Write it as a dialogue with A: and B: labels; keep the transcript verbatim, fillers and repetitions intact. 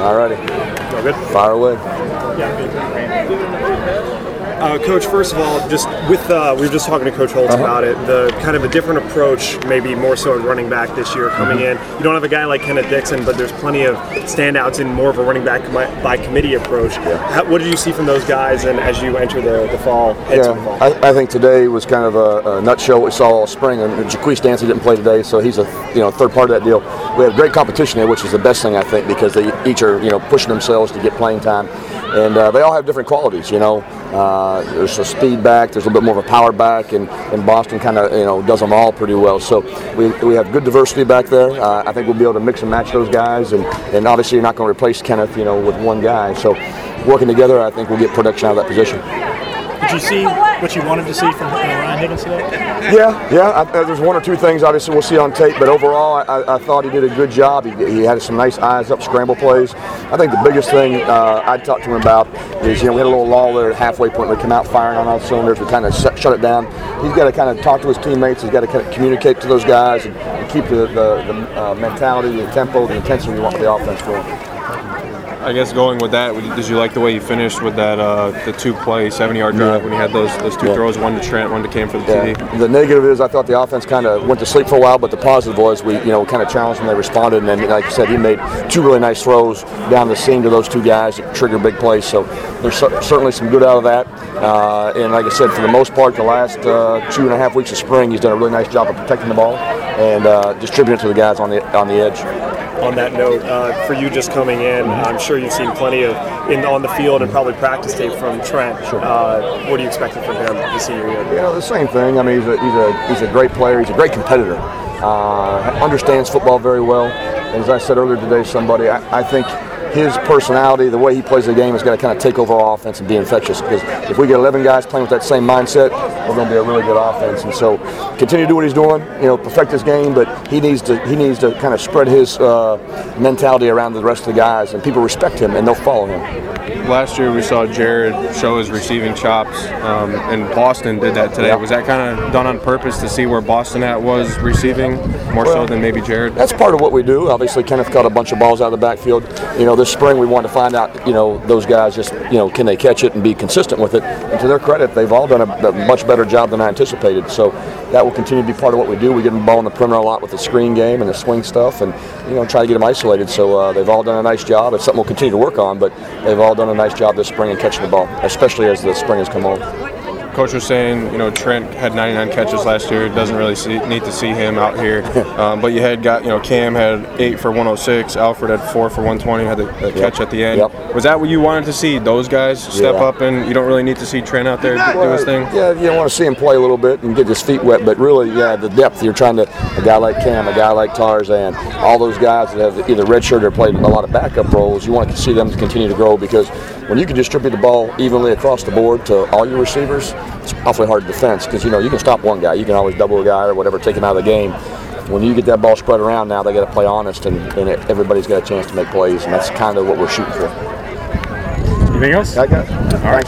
A: All righty.
B: All good?
A: Fire away.
B: Uh, Coach, first of all, just with uh, we were just talking to Coach Holtz
A: uh-huh.
B: about it, the kind of a different approach, maybe more so at running back this year coming in. You don't have a guy like Kenneth Dixon, but there's plenty of standouts in more of a running back by committee approach.
A: Yeah.
B: How, what did you see from those guys, and as you enter the, the fall?
A: Yeah,
B: the fall?
A: I, I think today was kind of a, a nutshell what we saw all spring. And Jaquise Dancy didn't play today, so he's a you know third part of that deal. We have great competition there, which is the best thing I think, because they each are you know pushing themselves to get playing time, and uh, they all have different qualities. You know, uh, there's a speed back, there's a little bit more of a power back, and, and Boston kind of you know does them all pretty well. So we we have good diversity back there. Uh, I think we'll be able to mix and match those guys, and, and obviously you're not going to replace Kenneth you know with one guy. So working together, I think we'll get production out of that position.
C: Did you see what you wanted to see from Ryan Higgins today?
A: Yeah, yeah. I, there's one or two things obviously we'll see on tape, but overall I, I thought he did a good job. He, he had some nice eyes up scramble plays. I think the biggest thing uh, I talked to him about is you know we had a little lull there at halfway point. We come out firing on all cylinders. We kind of shut it down. He's got to kind of talk to his teammates. He's got to kind of communicate to those guys and, and keep the, the, the uh, mentality, the tempo, the intensity we want for the offense going.
D: I guess going with that, did you like the way you finished with that uh, the two-play seventy-yard drive
A: yeah.
D: when you had those those two
A: yeah.
D: throws, one to Trent, one to Cam for the
A: yeah.
D: T D?
A: The negative is I thought the offense kind of went to sleep for a while, but the positive was we you know kind of challenged them, they responded, and then like I said, he made two really nice throws down the seam to those two guys that trigger big plays. So there's certainly some good out of that. Uh, and like I said, for the most part, the last uh, two and a half weeks of spring, he's done a really nice job of protecting the ball and uh, distributing it to the guys on the on the edge.
B: On that note, uh, for you just coming in, I'm sure you've seen plenty of in on the field and probably practice tape from Trent.
A: Sure.
B: Uh, what are you expecting from him this senior year?
A: You know, the same thing. I mean, he's a he's a he's a great player. He's a great competitor. Uh, understands football very well. And as I said earlier today, to somebody, I, I think his personality, the way he plays the game, is going to kind of take over our offense and be infectious. Because if we get eleven guys playing with that same mindset, we're going to be a really good offense. And so, continue to do what he's doing. You know, perfect his game, but he needs to he needs to kind of spread his uh, mentality around the rest of the guys, and people respect him and they'll follow him.
D: Last year we saw Jared show his receiving chops, um, and Boston did that today.
A: Yeah.
D: Was that kind of done on purpose to see where Boston at was receiving more
A: well,
D: so than maybe Jared?
A: That's part of what we do. Obviously, Kenneth caught a bunch of balls out of the backfield. You know, this spring we wanted to find out, you know, those guys just, you know, can they catch it and be consistent with it? And to their credit, they've all done a, a much better job than I anticipated. So that will continue to be part of what we do. We get them the ball in the perimeter a lot with the screen game and the swing stuff, and you know, try to get them isolated. So uh, they've all done a nice job. It's something we'll continue to work on, but they've all done a nice job this spring in catching the ball, especially as the spring has come on.
D: Coach was saying, you know, Trent had ninety-nine catches last year. Doesn't really see, need to see him out here. Um, but you had got, you know, Cam had eight for one oh six. Alfred had four for one twenty. Had the, the yep. catch at the end.
A: Yep.
D: Was that what you wanted to see? Those guys step
A: yeah.
D: up, and you don't really need to see Trent out there do,
A: well,
D: do his thing.
A: Yeah, you want to see him play a little bit and get his feet wet. But really, yeah, the depth. You're trying to a guy like Cam, a guy like Tarzan, all those guys that have either redshirted or played a lot of backup roles. You want to see them to continue to grow, because when you can distribute the ball evenly across the board to all your receivers, it's awfully hard to defense, because you know you can stop one guy, you can always double a guy or whatever, take him out of the game. When you get that ball spread around, now they got to play honest, and, and it, everybody's got a chance to make plays, and that's kind of what we're shooting for.
C: Anything else?
A: I got it.
C: All right.